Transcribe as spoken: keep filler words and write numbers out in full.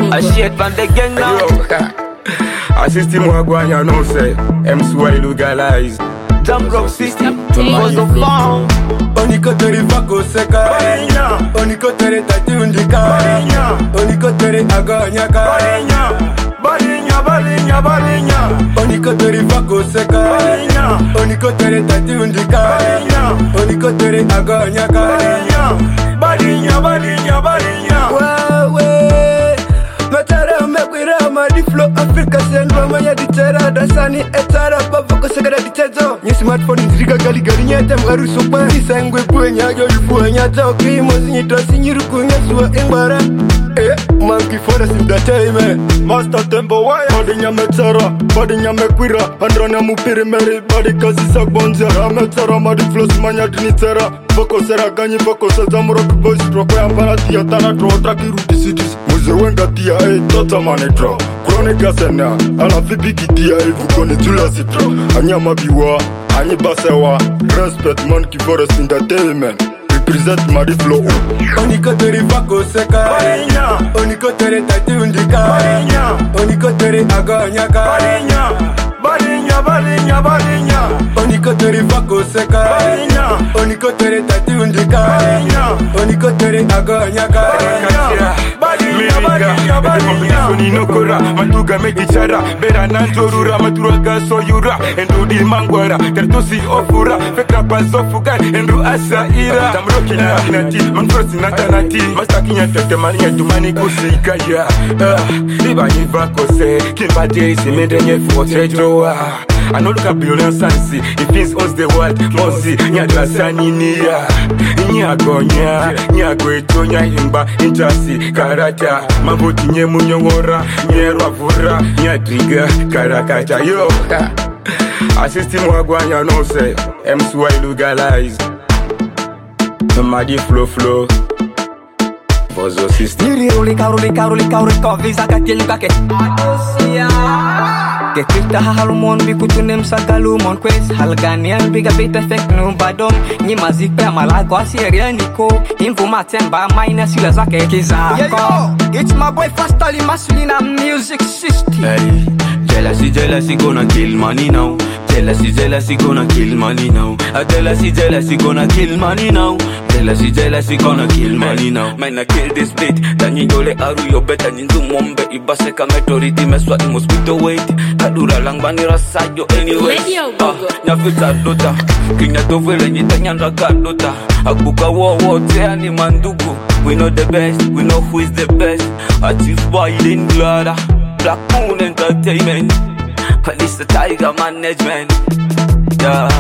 I shit from the gang now. Assisting Wagwanya no say M Swahili legalize. Jump rock system was the farm. Oniko tere fako seka. Oniko tere tati undika. Oniko tere agonyaka. Balinya, balinya, balinya. Oniko tere fako seka. Oniko tere tati undika. Oniko tere agonyaka. Balinya, balinya, balinya. Wewe matara mekwira madi flow Africa sendwa manya ditera dasani etara bavoko segera ditezo ni smartphone nziriga gali gali nyete mgaruso pa isengwe kwenya yo yufuenya toki mozinyi tosinyiru kunyeswa ingwara eh monkey forest entertainment Master Tempo wire body nyametera body nyamekwira andrana mupiri meri body kazi sagbonja ametera madi flow manya dinitera boko sera ganyi boko sezamuro boys rock ya parati ya tana tro trakiru disidis muze wenga tia eh tota manetro Chronic Sena, ala fibi kitia evukone tula sitro Anyama biwa, anyi basewa Respect monkey forest entertainment Represent Madi Flow Oniko tere fako seka Oniko tere tati undika Oniko tere agonyaka Balinya, balinya, balinya. Oniko tere fako seka Oniko tere tati undika Oniko tere agonyaka Balinya, balinya, balinya. Inokora, matuga mekichara Bera nanjorura, maturaga soyura Endu di mangwara, tertosi ofura Fekra basofuga, endu asaira Tamrokina, nati, manfrosi natanati Mastakinya tete mania tumani kusika ya Iba niva kose, kimbade isi mendenye fuote joa I know look at billion sansi, it feels us the world Mozi, nyadla sani niya Nyagonya, nyagweto, nyayimba Intrasi, karata, maboti nye munyongora Nyerwa vura, nyadriga, karakata Yo, assisting Wagwanya no say M Swahili legalize Madi flow flow Bozo system Niri ruli karuli karuli karuli Kovisa kakil kake Adosia Kekita halumon bikutune msagalumon Kwez halganian biga bita fake no badom Nyi mazika malago asieria niko Invu matemba maina sila zake kizako Yeah yo, it's my boy Fastali Masulina music system Hey, jealousy, jealousy gonna kill money now Jealousy, jealousy gonna kill money now uh, Jealousy, jealousy gonna kill money now Jealousy, jealousy gonna kill money now Man I kill this beat Tanyi dole aru yo beta nindu mombe Ibase ka metoriti meswa i mosquito wait Kadura lang bani rasayo anyway uh, Nyafita dota Kinya tovele nyitanyanda kadota Akuka wo wo tea ni mandugu We know the best, we know who is the best Achieve boy in glada Black Moon Entertainment Police the Tiger Management Yeah